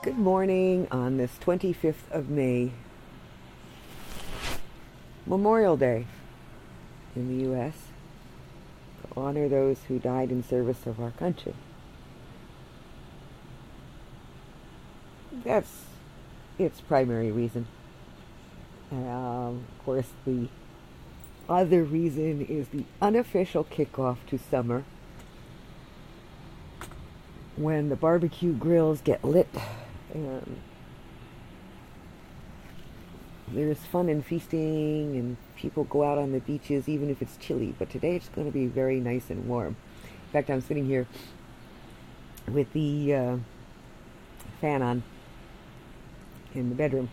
Good morning on this 25th of May, Memorial Day in the U.S. to honor those who died in service of our country. That's its primary reason. Of course, the other reason is the unofficial kickoff to summer, when the barbecue grills get lit and there's fun and feasting and people go out on the beaches even if it's chilly. But today it's going to be very nice and warm. In fact, I'm sitting here with the fan on in the bedroom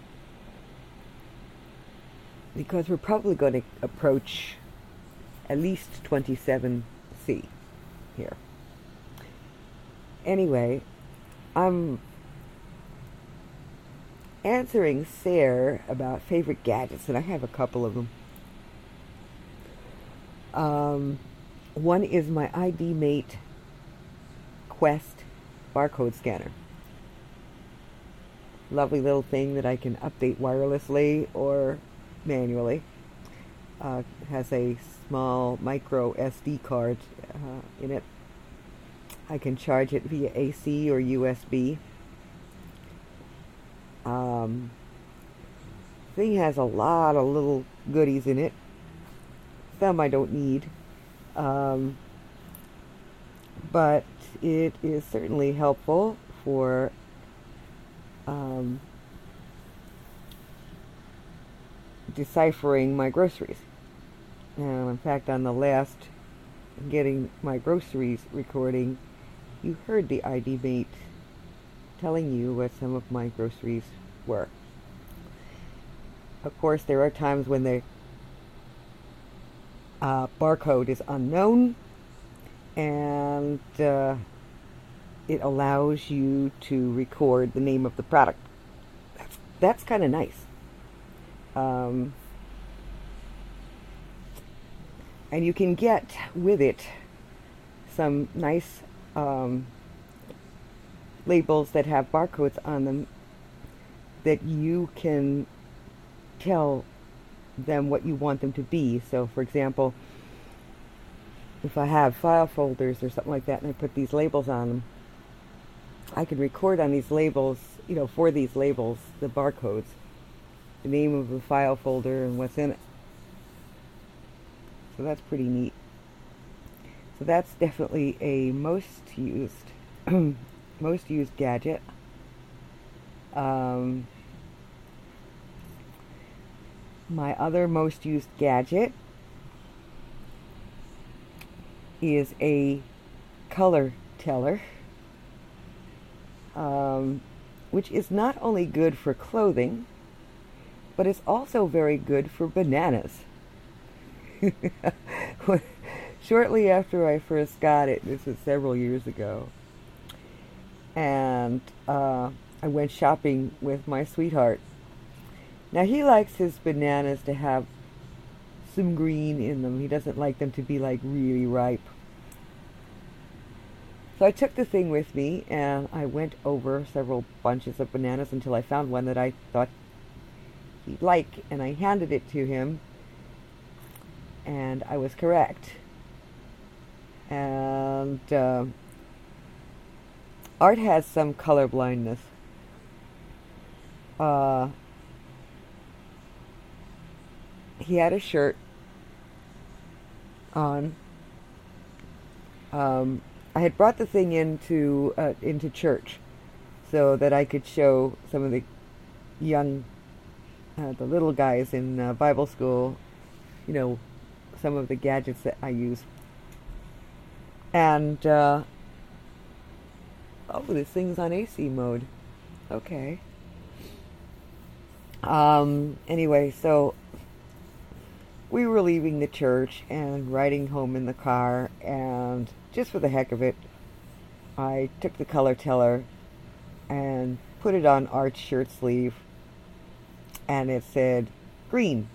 because we're probably going to approach at least 27 C here. Anyway, I'm answering Sarah about favorite gadgets, and I have a couple of them. One is my ID Mate Quest barcode scanner. Lovely little thing that I can update wirelessly or manually. It has a small micro SD card in it. I can charge it via AC or USB. Thing has a lot of little goodies in it. Some I don't need. But it is certainly helpful for deciphering my groceries. In fact, on the last Getting My Groceries recording, you heard the ID Mate telling you what some of my groceries were. Of course, there are times when the barcode is unknown, and it allows you to record the name of the product. That's kind of nice. And you can get with it some nice labels that have barcodes on them that you can tell them what you want them to be. So, for example, if I have file folders or something like that and I put these labels on them, I can record on these labels, for these labels, the barcodes, the name of the file folder and what's in it. So that's pretty neat. So that's definitely a most used gadget. My other most used gadget is a color teller, which is not only good for clothing, but it's also very good for bananas. Shortly after I first got it, this was several years ago, and I went shopping with my sweetheart. Now, he likes his bananas to have some green in them. He doesn't like them to be like really ripe. So I took the thing with me and I went over several bunches of bananas until I found one that I thought he'd like, and I handed it to him, and I was correct. And Art has some color blindness. He had a shirt on. I had brought the thing into church so that I could show some of the young, the little guys in Bible school, some of the gadgets that I use. And this thing's on AC mode. Okay. Anyway, so we were leaving the church and riding home in the car, and just for the heck of it, I took the color teller and put it on Art's shirt sleeve, and it said green.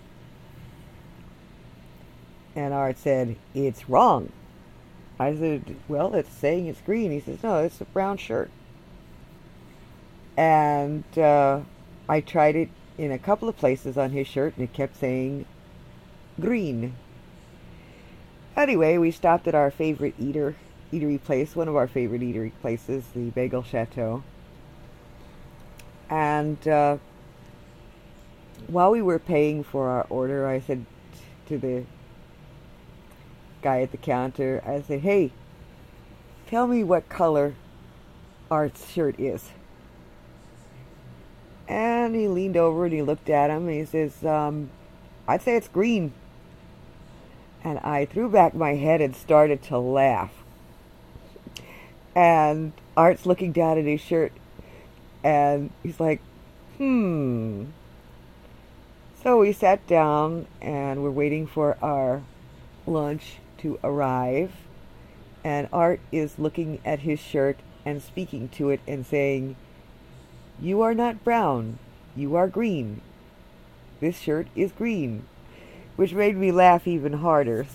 And Art said, "It's wrong." I said, "Well, it's saying it's green." He says, "No, it's a brown shirt." And I tried it in a couple of places on his shirt, and it kept saying green. Anyway, we stopped at our favorite eatery place, one of our favorite eatery places, the Bagel Chateau. And while we were paying for our order, I said to the guy at the counter, I said, "Hey, tell me what color Art's shirt is." And he leaned over and he looked at him and he says, "I'd say it's green." And I threw back my head and started to laugh. And Art's looking down at his shirt and he's like, So we sat down and we're waiting for our lunch to arrive. And Art is looking at his shirt and speaking to it and saying, "You are not brown, you are green. This shirt is green." Which made me laugh even harder.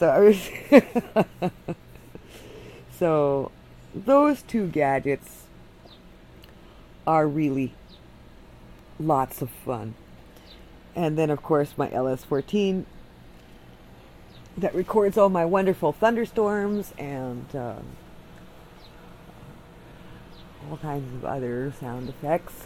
So those two gadgets are really lots of fun. And then, of course, my LS14 that records all my wonderful thunderstorms and all kinds of other sound effects.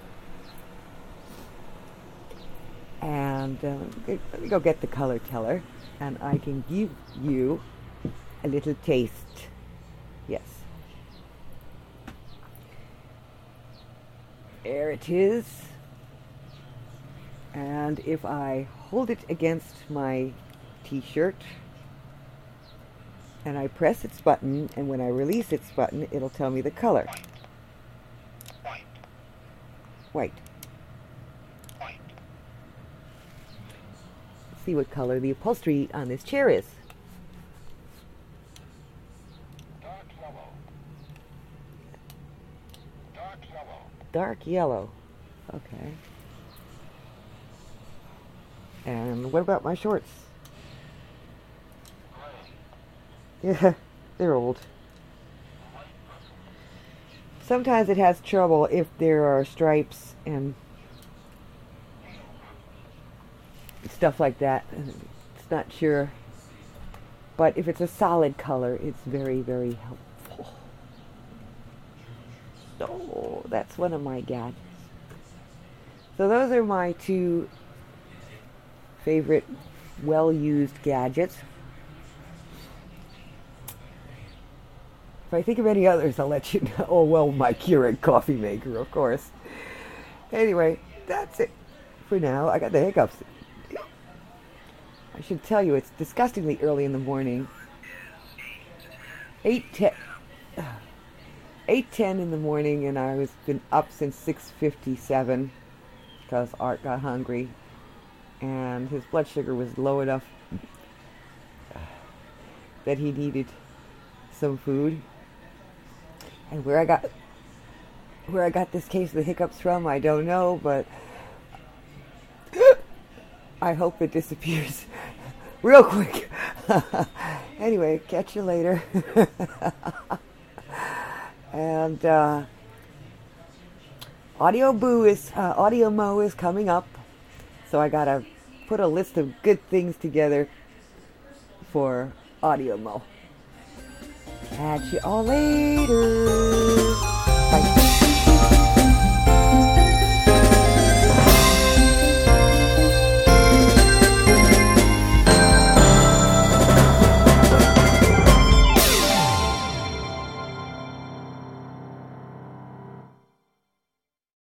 And let me go get the color teller, and I can give you a little taste. Yes. There it is. And if I hold it against my t-shirt, and I press its button, and when I release its button, it'll tell me the color. White. White. See what color the upholstery on this chair is. Dark yellow. Dark yellow. Dark yellow. Okay. And what about my shorts? Gray. Yeah, they're old. Sometimes it has trouble if there are stripes and stuff like that. It's not sure. But if it's a solid color, it's very, very helpful. So that's one of my gadgets. So those are my two favorite well-used gadgets. If I think of any others, I'll let you know. Oh, well, my Keurig coffee maker, of course. Anyway, that's it for now. I got the hiccups. I should tell you, it's disgustingly early in the morning. 8:10 in the morning, and I was been up since 6:57 because Art got hungry, and his blood sugar was low enough that he needed some food. And where I got this case of the hiccups from, I don't know, but I hope it disappears real quick. Anyway, catch you later. And Audio Mo is coming up, so I gotta put a list of good things together for Audio Mo. Catch you all later.